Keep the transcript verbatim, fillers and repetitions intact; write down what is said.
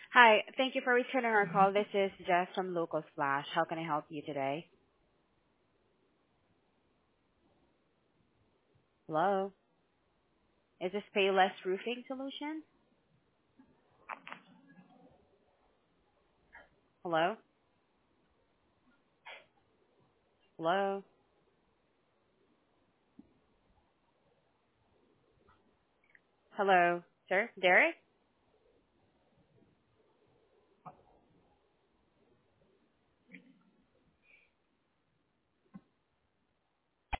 Hi. Thank you for returning our call. This is Jess from Local Splash. How can I help you today? Hello? Is this Payless Roofing Solution? Hello? Hello? Hello? Sir? Derek?